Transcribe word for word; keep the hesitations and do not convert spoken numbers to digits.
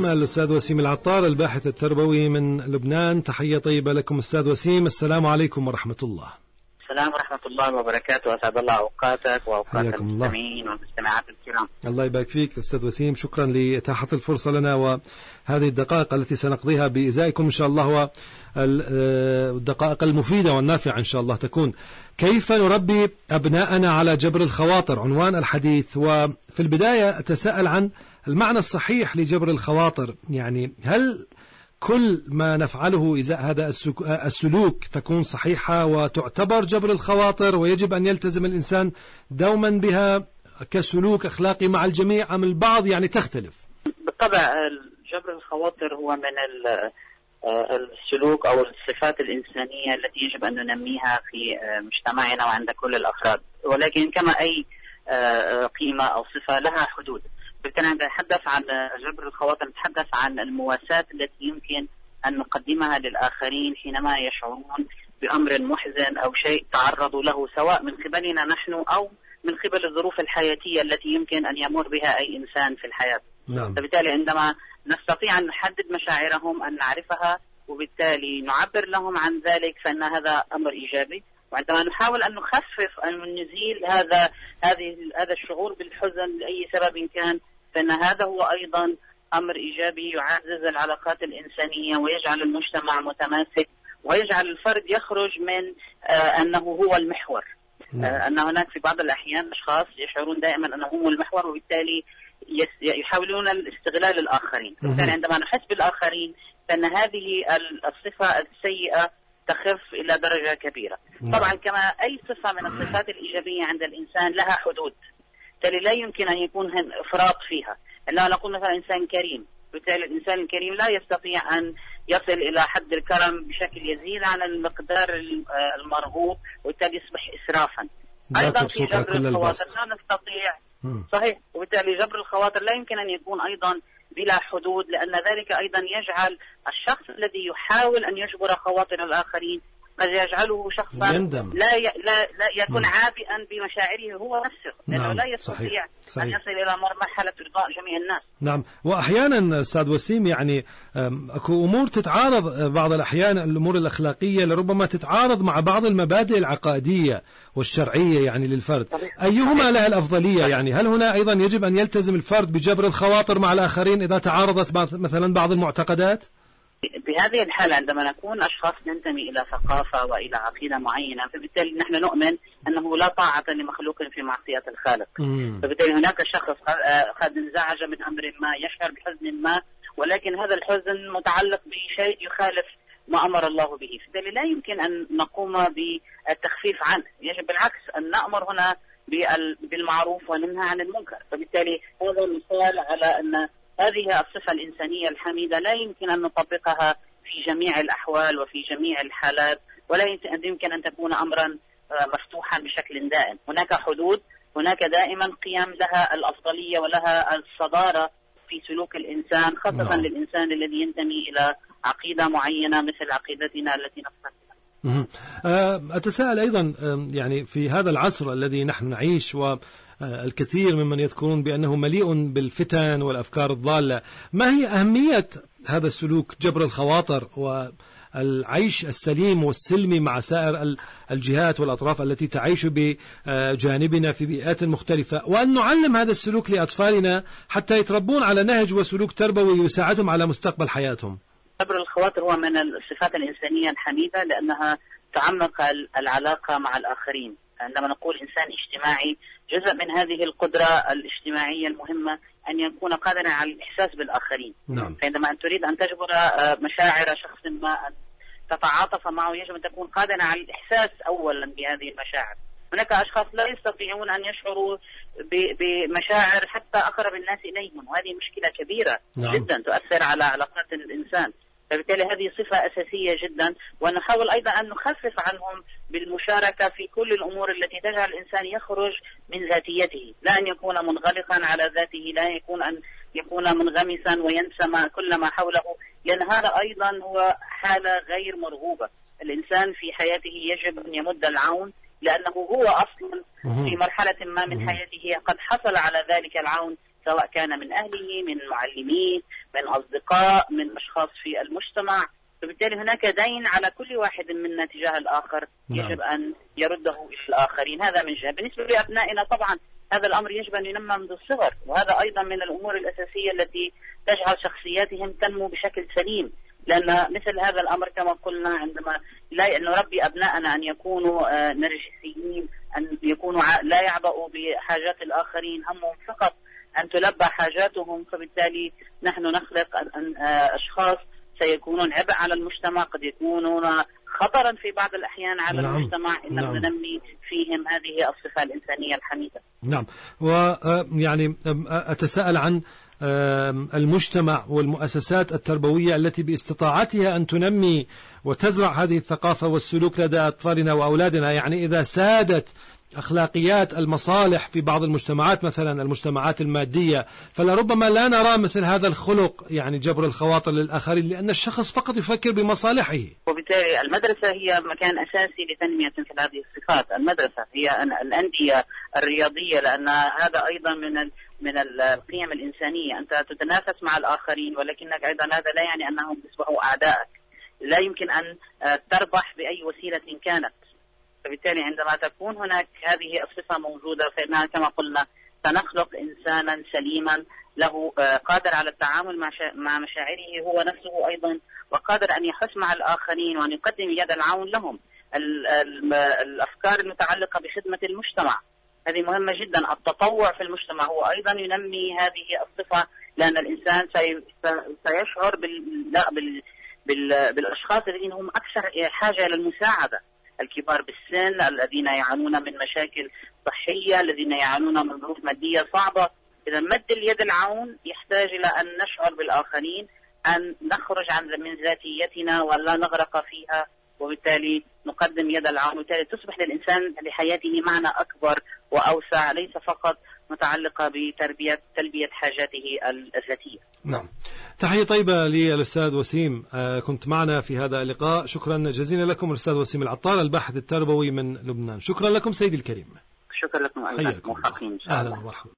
الأستاذ وسيم العطار الباحث التربوي من لبنان. تحية طيبة لكم أستاذ وسيم، السلام عليكم ورحمة الله. السلام ورحمة الله وبركاته، أسعد الله أوقاتك وأوقات المستمعين والمستمعات الكرام. الله يبارك فيك أستاذ وسيم، شكرا لإتاحة الفرصة لنا وهذه الدقائق التي سنقضيها بإزائكم إن شاء الله، والدقائق المفيدة والنافعة إن شاء الله تكون. كيف نربي أبناءنا على جبر الخواطر عنوان الحديث. وفي البداية أتساءل عن المعنى الصحيح لجبر الخواطر، يعني هل كل ما نفعله إزاء هذا السلوك تكون صحيحة وتعتبر جبر الخواطر ويجب أن يلتزم الإنسان دوما بها كسلوك أخلاقي مع الجميع، أم البعض يعني تختلف؟ بالطبع جبر الخواطر هو من السلوك أو الصفات الإنسانية التي يجب أن ننميها في مجتمعنا وعند كل الأفراد، ولكن كما أي قيمة أو صفة لها حدود. بالتالي نتحدث عن جبر الخواطر، نتحدث عن المواساة التي يمكن أن نقدمها للآخرين حينما يشعرون بأمر محزن أو شيء تعرضوا له، سواء من قبلنا نحن أو من قبل الظروف الحياتية التي يمكن أن يمر بها أي إنسان في الحياة. نعم. فبالتالي عندما نستطيع أن نحدد مشاعرهم، أن نعرفها وبالتالي نعبر لهم عن ذلك، فإن هذا أمر إيجابي. وعندما نحاول أن نخفف أن نزيل هذا هذه هذا الشعور بالحزن لأي سبب كان، فإن هذا هو أيضا أمر إيجابي يعزز العلاقات الإنسانية ويجعل المجتمع متماسك ويجعل الفرد يخرج من آه أنه هو المحور. آه أن هناك في بعض الأحيان أشخاص يشعرون دائما أنهم هم المحور، وبالتالي يحاولون الاستغلال الآخرين. بالتالي عندما نحس بالآخرين فإن هذه الصفة السيئة تخف إلى درجة كبيرة. طبعا كما أي صفة من الصفات الإيجابية عند الإنسان لها حدود، بالتالي لا يمكن أن يكون إفراط فيها. لا نقول مثلا إنسان كريم، بالتالي الإنسان الكريم لا يستطيع أن يصل إلى حد الكرم بشكل يزيد عن المقدار المرغوب، وبالتالي يصبح إسرافا. أيضا في جبر الخواطر لا نستطيع، صحيح، وبالتالي جبر الخواطر لا يمكن أن يكون أيضا بلا حدود، لأن ذلك أيضا يجعل الشخص الذي يحاول أن يجبر خواطر الآخرين قد يجعله شخصا يندم. لا, ي... لا لا يكون م. عابئا بمشاعره هو نفسه، لأنه نعم. لا يستطيع صحيح. صحيح. أن يصل إلى مرحلة إرضاء جميع الناس. نعم. وأحيانا أستاذ وسيم يعني أكو أمور تتعارض بعض الأحيان، الأمور الأخلاقية لربما تتعارض مع بعض المبادئ العقائدية والشرعية يعني للفرد. صحيح. أيهما صحيح. لها الأفضلية؟ صحيح. يعني هل هنا أيضا يجب أن يلتزم الفرد بجبر الخواطر مع الآخرين إذا تعارضت مثلا بعض المعتقدات؟ بهذه الحالة عندما نكون أشخاص ننتمي إلى ثقافة وإلى عقيدة معينة، فبالتالي نحن نؤمن أنه لا طاعة لمخلوق في معصية الخالق. مم. فبالتالي هناك شخص قد انزعج من أمر ما، يشعر بحزن ما، ولكن هذا الحزن متعلق بشيء يخالف ما أمر الله به، فبالتالي لا يمكن أن نقوم بالتخفيف عنه، يجب بالعكس أن نأمر هنا بالمعروف وننهى عن المنكر. فبالتالي هذا مثال على أن هذه الصفة الإنسانية الحميدة لا يمكن أن نطبقها في جميع الأحوال وفي جميع الحالات، ولا يمكن أن تكون أمرا مفتوحا بشكل دائم. هناك حدود، هناك دائما قيم لها الأفضلية ولها الصدارة في سلوك الإنسان، خاصة no. للإنسان الذي ينتمي إلى عقيدة معينة مثل عقيدتنا التي نفسها. أتساءل أيضا يعني في هذا العصر الذي نحن نعيش و الكثير ممن يذكرون بأنه مليء بالفتن والأفكار الضالة، ما هي أهمية هذا السلوك جبر الخواطر والعيش السليم والسلمي مع سائر الجهات والأطراف التي تعيش بجانبنا في بيئات مختلفة، وأن نعلم هذا السلوك لأطفالنا حتى يتربون على نهج وسلوك تربوي يساعدهم على مستقبل حياتهم؟ جبر الخواطر هو من الصفات الإنسانية الحميدة، لأنها تعمق العلاقة مع الآخرين. عندما نقول إنسان اجتماعي، جزء من هذه القدرة الاجتماعية المهمة أن يكون قادرا على الإحساس بالآخرين. نعم. فعندما أن تريد أن تجبر مشاعر شخص ما، أن تتعاطف معه، يجب أن تكون قادرا على الإحساس أولا بهذه المشاعر. هناك أشخاص لا يستطيعون أن يشعروا بمشاعر حتى أقرب الناس إليهم، وهذه مشكلة كبيرة نعم. جدا تؤثر على علاقات الإنسان. فبالتالي هذه صفة أساسية جدا، ونحاول أيضا أن نخفف عنهم بالمشاركة في كل الأمور التي تجعل الإنسان يخرج من ذاتيته، لا أن يكون منغلقا على ذاته، لا يكون أن يكون منغمسا وينسى ما كل ما حوله، لأن هذا أيضا هو حالة غير مرغوبة. الإنسان في حياته يجب أن يمد العون، لأنه هو أصلا في مرحلة ما من حياته قد حصل على ذلك العون سواء كان من أهله، من معلمين، من أصدقاء، من أشخاص في المجتمع. فبالتالي هناك دين على كل واحد منا تجاه الآخر يجب أن يرده إلى الآخرين. هذا من جهة. بالنسبة لأبنائنا طبعا هذا الأمر يجب أن ينمى منذ الصغر، وهذا أيضا من الأمور الأساسية التي تجعل شخصياتهم تنمو بشكل سليم، لأن مثل هذا الأمر كما قلنا عندما لا نربي أبنائنا أن يكونوا نرجسيين، أن يكونوا لا يعبأوا بحاجات الآخرين، همهم فقط أن تلبى حاجاتهم، فبالتالي نحن نخلق أشخاص سيكونون عبء على المجتمع، قد يكونون خطرا في بعض الأحيان على نعم. المجتمع إن لم ننمي فيهم هذه الصفة الإنسانية الحميدة. نعم. ويعني أتساءل عن المجتمع والمؤسسات التربوية التي باستطاعتها أن تنمي وتزرع هذه الثقافة والسلوك لدى أطفالنا وأولادنا. يعني إذا سادت أخلاقيات المصالح في بعض المجتمعات، مثلا المجتمعات المادية، فلربما لا نرى مثل هذا الخلق، يعني جبر الخواطر للآخرين، لأن الشخص فقط يفكر بمصالحه. وبالتالي المدرسة هي مكان أساسي لتنمية مثل هذه الصفات. المدرسة هي الأندية الرياضية، لأن هذا أيضا من من القيم الإنسانية. أنت تتنافس مع الآخرين، ولكنك أيضا هذا لا يعني أنهم يصبحوا أعدائك. لا يمكن أن تربح بأي وسيلة كانت. فبالتالي عندما تكون هناك هذه الصفة موجودة، فإنها كما قلنا سنخلق إنسانا سليما له قادر على التعامل مع مشاعره هو نفسه أيضا، وقادر أن يحس مع الآخرين وأن يقدم يد العون لهم. الأفكار المتعلقة بخدمة المجتمع هذه مهمة جدا. التطوع في المجتمع هو أيضا ينمي هذه الصفة، لأن الإنسان سيشعر بال... بال... بالأشخاص الذين هم أكثر حاجة للمساعدة، الكبار بالسن، الذين يعانون من مشاكل صحية، الذين يعانون من ظروف مادية صعبة. إذا مد اليد العون يحتاج إلى أن نشعر بالآخرين، أن نخرج عن من ذاتيتنا ولا نغرق فيها، وبالتالي نقدم يد العون، وبالتالي تصبح للإنسان لحياته معنى أكبر وأوسع، ليس فقط متعلقة بتربية تلبية حاجاته الذاتية. نعم. تحية طيبة للأستاذ وسيم، آه كنت معنا في هذا اللقاء. شكرا جزيلا لكم الأستاذ وسيم العطار، الباحث التربوي من لبنان. شكرا لكم سيدي الكريم. شكرا لكم أيضا. أهلا ومرحبا.